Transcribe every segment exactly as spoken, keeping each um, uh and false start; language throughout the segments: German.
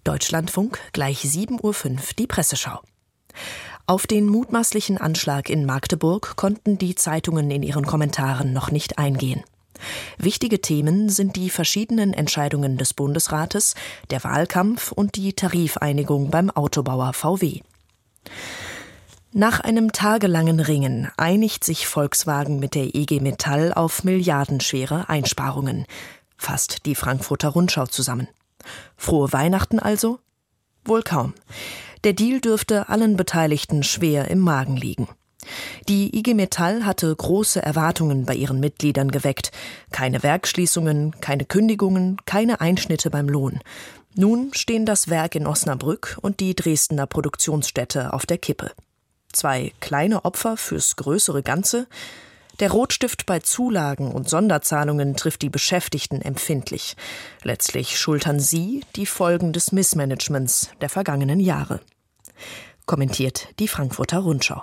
Deutschlandfunk, gleich sieben Uhr fünf die Presseschau. Auf den mutmaßlichen Anschlag in Magdeburg konnten die Zeitungen in ihren Kommentaren noch nicht eingehen. Wichtige Themen sind die verschiedenen Entscheidungen des Bundesrates, der Wahlkampf und die Tarifeinigung beim Autobauer V W. Nach einem tagelangen Ringen einigt sich Volkswagen mit der I G Metall auf milliardenschwere Einsparungen, fasst die Frankfurter Rundschau zusammen. Frohe Weihnachten also? Wohl kaum. Der Deal dürfte allen Beteiligten schwer im Magen liegen. Die I G Metall hatte große Erwartungen bei ihren Mitgliedern geweckt. Keine Werksschließungen, keine Kündigungen, keine Einschnitte beim Lohn. Nun stehen das Werk in Osnabrück und die Dresdner Produktionsstätte auf der Kippe. Zwei kleine Opfer fürs größere Ganze. Der Rotstift bei Zulagen und Sonderzahlungen trifft die Beschäftigten empfindlich. Letztlich schultern sie die Folgen des Missmanagements der vergangenen Jahre. Kommentiert die Frankfurter Rundschau.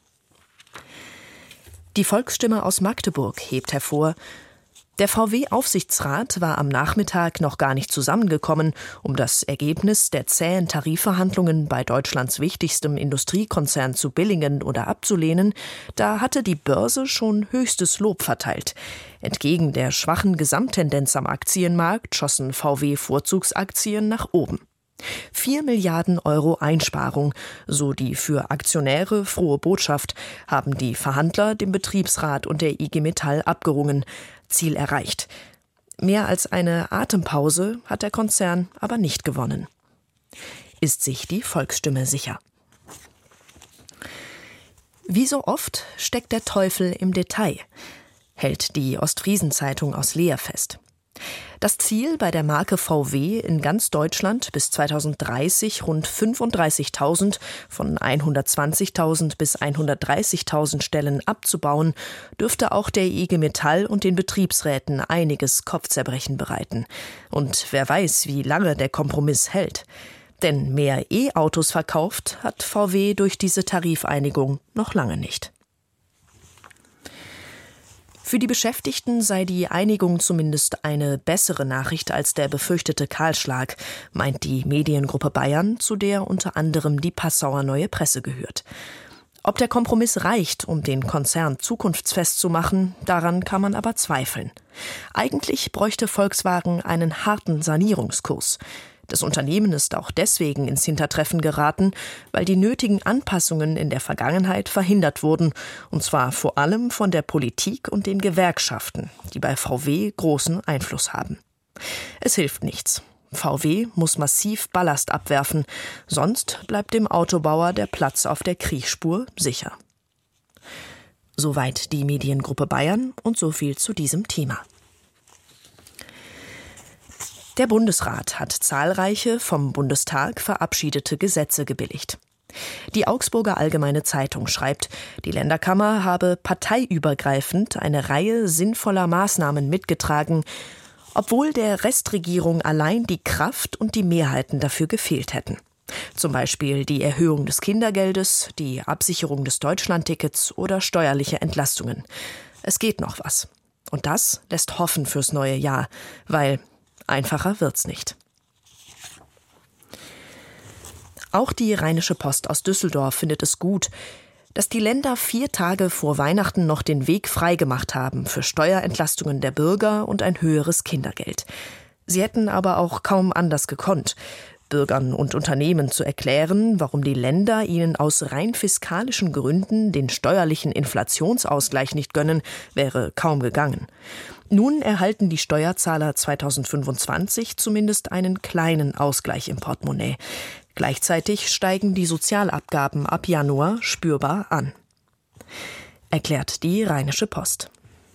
Die Volksstimme aus Magdeburg hebt hervor: Der V W-Aufsichtsrat war am Nachmittag noch gar nicht zusammengekommen, um das Ergebnis der zähen Tarifverhandlungen bei Deutschlands wichtigstem Industriekonzern zu billigen oder abzulehnen. Da hatte die Börse schon höchstes Lob verteilt. Entgegen der schwachen Gesamttendenz am Aktienmarkt schossen V W-Vorzugsaktien nach oben. Vier Milliarden Euro Einsparung, so die für Aktionäre frohe Botschaft, haben die Verhandler dem Betriebsrat und der I G Metall abgerungen. Ziel erreicht. Mehr als eine Atempause hat der Konzern aber nicht gewonnen. Ist sich die Volksstimme sicher. Wie so oft steckt der Teufel im Detail, hält die Ostfriesen-Zeitung aus Leer fest. Das Ziel, bei der Marke V W in ganz Deutschland bis zweitausenddreißig rund fünfunddreißigtausend, von hundertzwanzigtausend bis hundertdreißigtausend Stellen abzubauen, dürfte auch der I G Metall und den Betriebsräten einiges Kopfzerbrechen bereiten. Und wer weiß, wie lange der Kompromiss hält. Denn mehr E-Autos verkauft hat V W durch diese Tarifeinigung noch lange nicht. Für die Beschäftigten sei die Einigung zumindest eine bessere Nachricht als der befürchtete Kahlschlag, meint die Mediengruppe Bayern, zu der unter anderem die Passauer Neue Presse gehört. Ob der Kompromiss reicht, um den Konzern zukunftsfest zu machen, daran kann man aber zweifeln. Eigentlich bräuchte Volkswagen einen harten Sanierungskurs. Das Unternehmen ist auch deswegen ins Hintertreffen geraten, weil die nötigen Anpassungen in der Vergangenheit verhindert wurden, und zwar vor allem von der Politik und den Gewerkschaften, die bei V W großen Einfluss haben. Es hilft nichts. V W muss massiv Ballast abwerfen, sonst bleibt dem Autobauer der Platz auf der Kriechspur sicher. Soweit die Mediengruppe Bayern und so viel zu diesem Thema. Der Bundesrat hat zahlreiche vom Bundestag verabschiedete Gesetze gebilligt. Die Augsburger Allgemeine Zeitung schreibt, die Länderkammer habe parteiübergreifend eine Reihe sinnvoller Maßnahmen mitgetragen, obwohl der Restregierung allein die Kraft und die Mehrheiten dafür gefehlt hätten. Zum Beispiel die Erhöhung des Kindergeldes, die Absicherung des Deutschlandtickets oder steuerliche Entlastungen. Es geht noch was. Und das lässt hoffen fürs neue Jahr, weil einfacher wird's nicht. Auch die Rheinische Post aus Düsseldorf findet es gut, dass die Länder vier Tage vor Weihnachten noch den Weg freigemacht haben für Steuerentlastungen der Bürger und ein höheres Kindergeld. Sie hätten aber auch kaum anders gekonnt. Bürgern und Unternehmen zu erklären, warum die Länder ihnen aus rein fiskalischen Gründen den steuerlichen Inflationsausgleich nicht gönnen, wäre kaum gegangen. Nun erhalten die Steuerzahler zweitausendfünfundzwanzig zumindest einen kleinen Ausgleich im Portemonnaie. Gleichzeitig steigen die Sozialabgaben ab Januar spürbar an. Erklärt die Rheinische Post.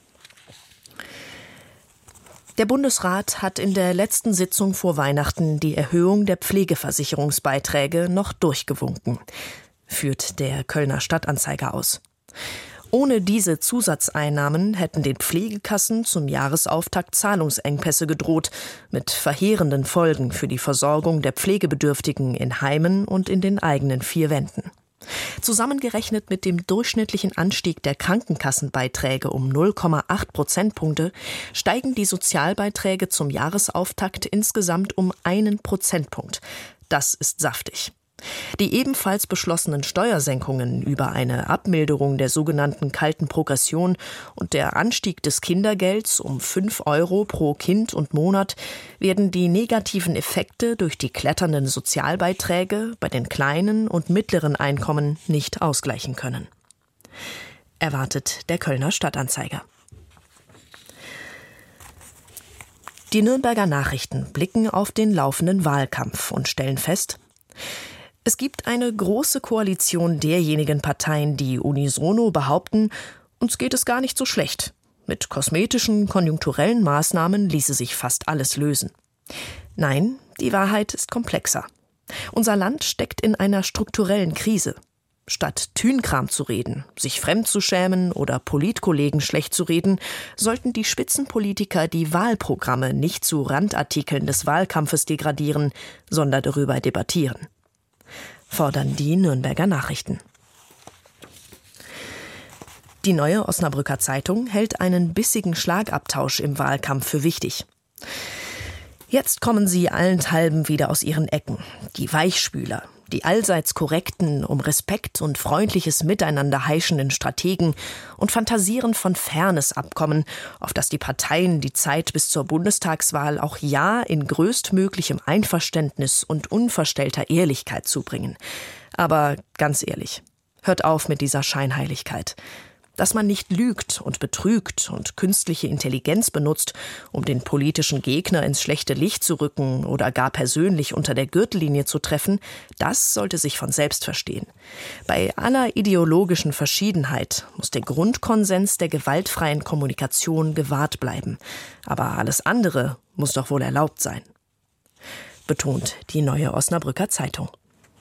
Der Bundesrat hat in der letzten Sitzung vor Weihnachten die Erhöhung der Pflegeversicherungsbeiträge noch durchgewunken, führt der Kölner Stadtanzeiger aus. Ohne diese Zusatzeinnahmen hätten den Pflegekassen zum Jahresauftakt Zahlungsengpässe gedroht, mit verheerenden Folgen für die Versorgung der Pflegebedürftigen in Heimen und in den eigenen vier Wänden. Zusammengerechnet mit dem durchschnittlichen Anstieg der Krankenkassenbeiträge um null Komma acht Prozentpunkte steigen die Sozialbeiträge zum Jahresauftakt insgesamt um einen Prozentpunkt. Das ist saftig. Die ebenfalls beschlossenen Steuersenkungen über eine Abmilderung der sogenannten kalten Progression und der Anstieg des Kindergelds um fünf Euro pro Kind und Monat werden die negativen Effekte durch die kletternden Sozialbeiträge bei den kleinen und mittleren Einkommen nicht ausgleichen können. Erwartet der Kölner Stadtanzeiger. Die Nürnberger Nachrichten blicken auf den laufenden Wahlkampf und stellen fest: Es gibt eine große Koalition derjenigen Parteien, die unisono behaupten, uns geht es gar nicht so schlecht. Mit kosmetischen, konjunkturellen Maßnahmen ließe sich fast alles lösen. Nein, die Wahrheit ist komplexer. Unser Land steckt in einer strukturellen Krise. Statt Tünkram zu reden, sich fremd zu schämen oder Politkollegen schlecht zu reden, sollten die Spitzenpolitiker die Wahlprogramme nicht zu Randartikeln des Wahlkampfes degradieren, sondern darüber debattieren. Fordern die Nürnberger Nachrichten. Die Neue Osnabrücker Zeitung hält einen bissigen Schlagabtausch im Wahlkampf für wichtig. Jetzt kommen sie allenthalben wieder aus ihren Ecken, die Weichspüler, die allseits korrekten, um Respekt und freundliches Miteinander heischenden Strategen und fantasieren von Fairness-Abkommen, auf das die Parteien die Zeit bis zur Bundestagswahl auch ja in größtmöglichem Einverständnis und unverstellter Ehrlichkeit zubringen. Aber ganz ehrlich, hört auf mit dieser Scheinheiligkeit. Dass man nicht lügt und betrügt und künstliche Intelligenz benutzt, um den politischen Gegner ins schlechte Licht zu rücken oder gar persönlich unter der Gürtellinie zu treffen, das sollte sich von selbst verstehen. Bei aller ideologischen Verschiedenheit muss der Grundkonsens der gewaltfreien Kommunikation gewahrt bleiben. Aber alles andere muss doch wohl erlaubt sein. Betont die Neue Osnabrücker Zeitung.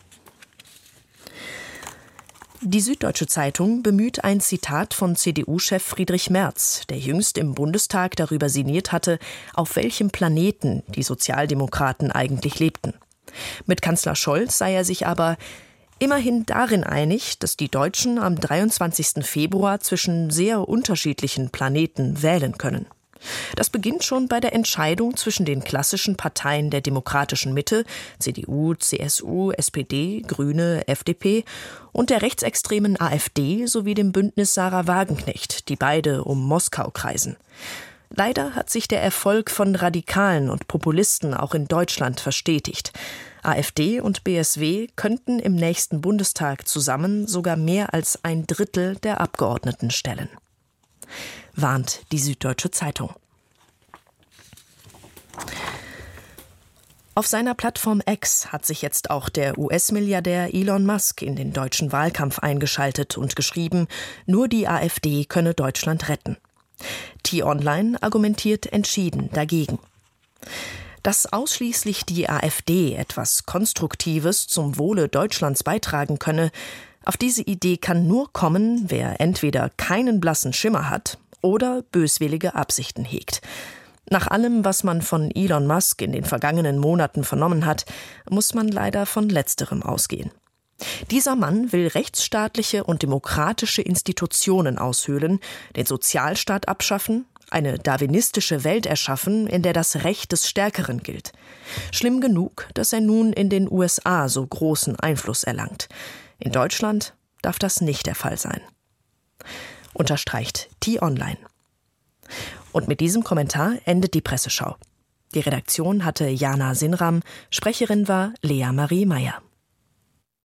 Die Süddeutsche Zeitung bemüht ein Zitat von C D U-Chef Friedrich Merz, der jüngst im Bundestag darüber sinniert hatte, auf welchem Planeten die Sozialdemokraten eigentlich lebten. Mit Kanzler Scholz sei er sich aber immerhin darin einig, dass die Deutschen am dreiundzwanzigsten Februar zwischen sehr unterschiedlichen Planeten wählen können. Das beginnt schon bei der Entscheidung zwischen den klassischen Parteien der demokratischen Mitte, C D U, C S U, S P D, Grüne, F D P und der rechtsextremen AfD sowie dem Bündnis Sarah Wagenknecht, die beide um Moskau kreisen. Leider hat sich der Erfolg von Radikalen und Populisten auch in Deutschland verstetigt. AfD und B S W könnten im nächsten Bundestag zusammen sogar mehr als ein Drittel der Abgeordneten stellen. Warnt die Süddeutsche Zeitung. Auf seiner Plattform X hat sich jetzt auch der U S-Milliardär Elon Musk in den deutschen Wahlkampf eingeschaltet und geschrieben, nur die AfD könne Deutschland retten. T-Online argumentiert entschieden dagegen. Dass ausschließlich die AfD etwas Konstruktives zum Wohle Deutschlands beitragen könne, auf diese Idee kann nur kommen, wer entweder keinen blassen Schimmer hat oder böswillige Absichten hegt. Nach allem, was man von Elon Musk in den vergangenen Monaten vernommen hat, muss man leider von Letzterem ausgehen. Dieser Mann will rechtsstaatliche und demokratische Institutionen aushöhlen, den Sozialstaat abschaffen, eine darwinistische Welt erschaffen, in der das Recht des Stärkeren gilt. Schlimm genug, dass er nun in den U S A so großen Einfluss erlangt. In Deutschland darf das nicht der Fall sein. Unterstreicht T-Online. Und mit diesem Kommentar endet die Presseschau. Die Redaktion hatte Jana Sinram, Sprecherin war Lea Marie Meyer.